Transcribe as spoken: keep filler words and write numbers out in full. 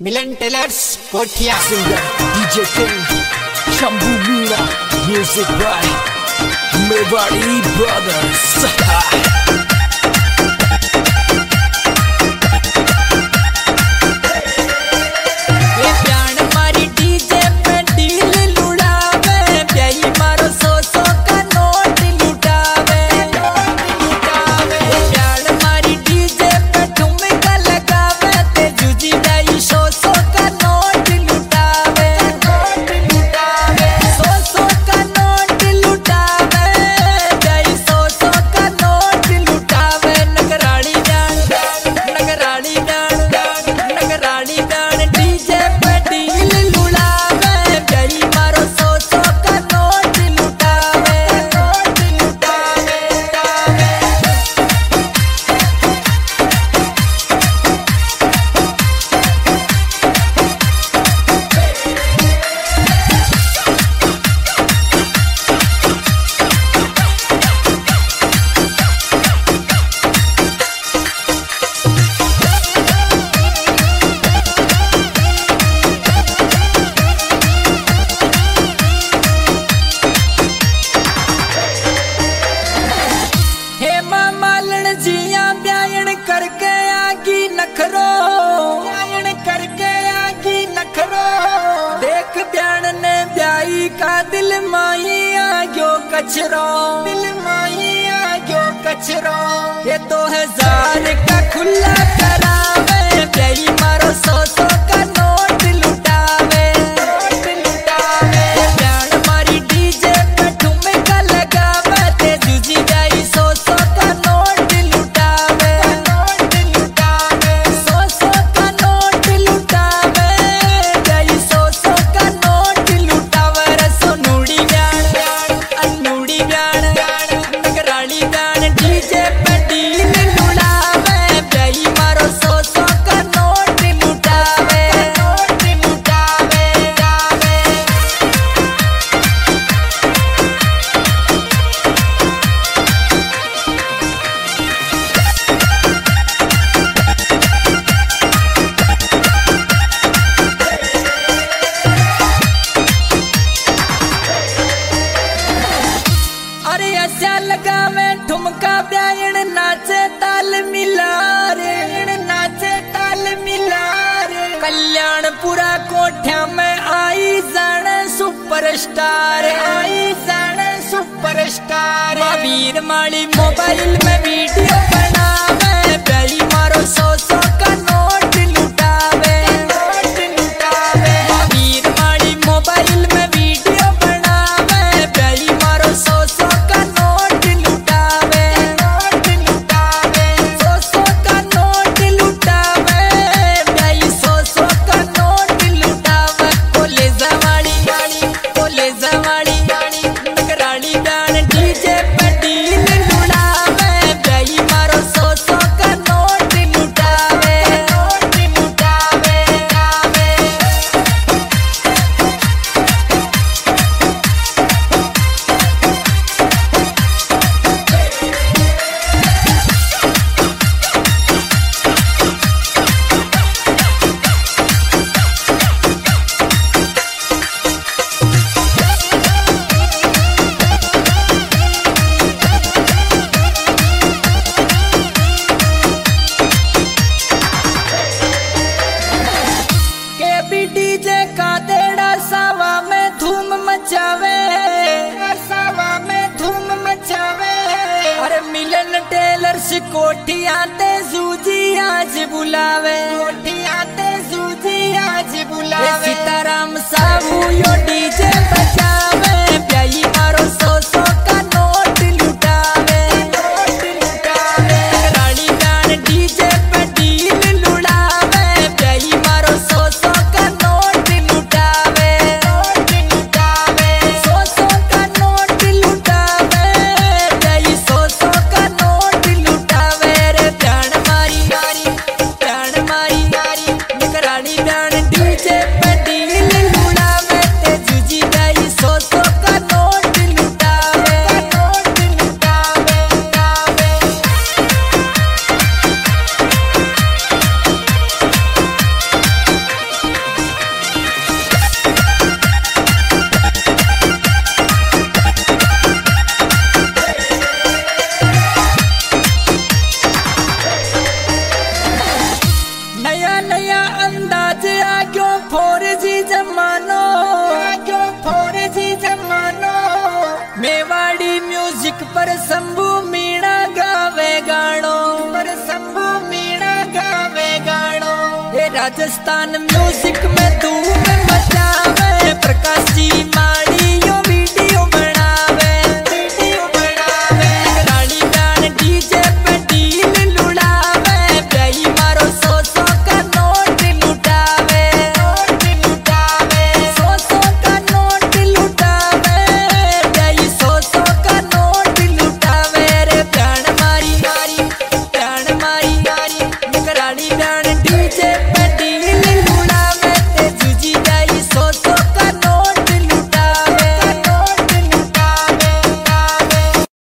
Milan tailors Kothiya Singer D J King Shambhu Meera Music by Mewari Brothers का दिल माही आग्यो कचरो दिल माही आग्यो कचरो ये तो हजार का खुला करावे प्यारी मारो सौ सौ का नोट लुटावे नोट लुटावे जान मारी डीजे पे ठुमका लगावे ते जुजी जाई सौ सौ का नोट लुटावे नोट लुटावे सौ सौ का नोट लुटावे जाई सौ सौ का नोट लुटावे रसो नूड़ी ब्याण अनुड़ी ब्याण नगराड़ी ब्याण डीजे पे डील लुटावे प्यारी मारो सौ सौ का नोट लुटावे नोट लुटावे जावे अरे ऐसा लगा मैं ठुमका ब्यायण नाचे ताल मिला रे नाचे ताल मिला रे कल्याणपुरा कोठ्या में आई जान सुपरस्टार आई जान सुपरस्टार वीर माली मोबाइल में वीडियो बनावे प्यारी मारो सौ सौ का नोट लुटावे नोट लुटावे वीर माली मोबाइल में वीडियो बनावे प्यारी मारो सौ सौ का नोट लुटावे नोट लुटावे सौ सौ का नोट लुटावे प्यारी सौ सौ का नोट लुटावे बोले जवाड़ी बोले जवाड़ी नगराड़ी गान डीजे पे डील लुटावे प्यारी मारो सौ सौ का नोट लुटावे नोट लुटावे जावे के भी डीजे का तेड़ा सावा में धूम मचावे सावा में धूम मचावे अरे मिलन टेलर्स कोठिया ते जूजी आज बुलावे कोठिया ते जूजी आज बुलावे सीताराम साहू यो डीजे बजावे प्याई मारो सौ सौ का नोट लुटावे नोट लुटावे रानी गान डीजे पे डील लुटावे प्याई मारो सौ सौ का नोट लुटावे नोट लुटावे सौ सौ का नोट लुटावे प्याई सौ सौ का नोट लुटावे रे प्याण मारी मारी प्याण मारी मारी राजस्थान म्यूजिक में धूम मचावे प्रकाश जी।